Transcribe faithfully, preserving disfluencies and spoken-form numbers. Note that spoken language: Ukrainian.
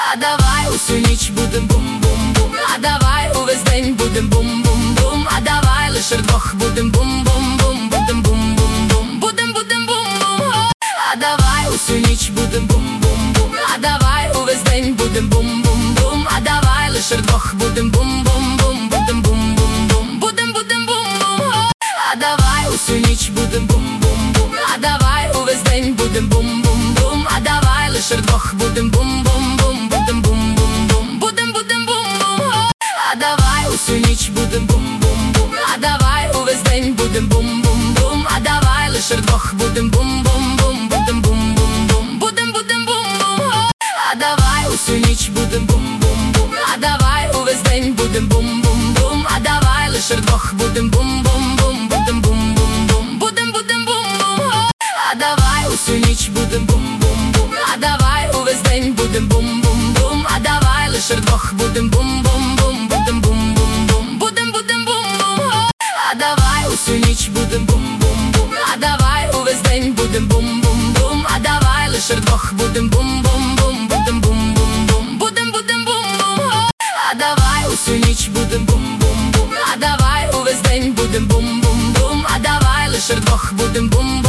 А давай усю ніч будем бум-бум-бум, а давай увесь день будем бум-бум-бум, а давай лише вдвох будем бум-бум-бум, будем бум-бум-бум, будем будем бум-бум. А давай усю ніч будем бум-бум-бум, а давай увесь день будем бум-бум-бум, а давай лише вдвох будем бум-бум-бум, будем бум-бум-бум, будем будем бум-бум. А давай усю ніч будем бум-бум-бум, а давай увесь день будем бум-бум-бум, а давай лише вдвох будем бум-бум-бум, будем бум-бум-бум, будем будем бум-бум. А давай усю ніч будем бум-бум-бум, а давай увесь день будем бум-бум-бум, а давай лише вдвох будем бум-бум-бум, будем бум-бум-бум, будем будем бум-бум. А давай усю ніч будем бум-бум-бум, а давай увесь день будем бум-бум-бум, а давай лише вдвох будем бум-бум-бум, будем бум-бум-бум, будем будем бум-бум. А давай усю ніч будем бум-бум-бум, а давай увесь день будем бум-бум-бум, а давай лише вдвох будем бум-бум-бум, будем бум-бум-бум, будем будем бум-бум. А давай усю ніч будем бум-бум-бум, а давай увесь день будем бум-бум-бум, а давай лише вдвох будем бум-бум-бум, будем бум-бум-бум, будем будем бум-бум. А давай усю ніч будем бум-бум-бум, а давай увесь день будем бум-бум-бум, а давай лише вдвох будем бум-бум.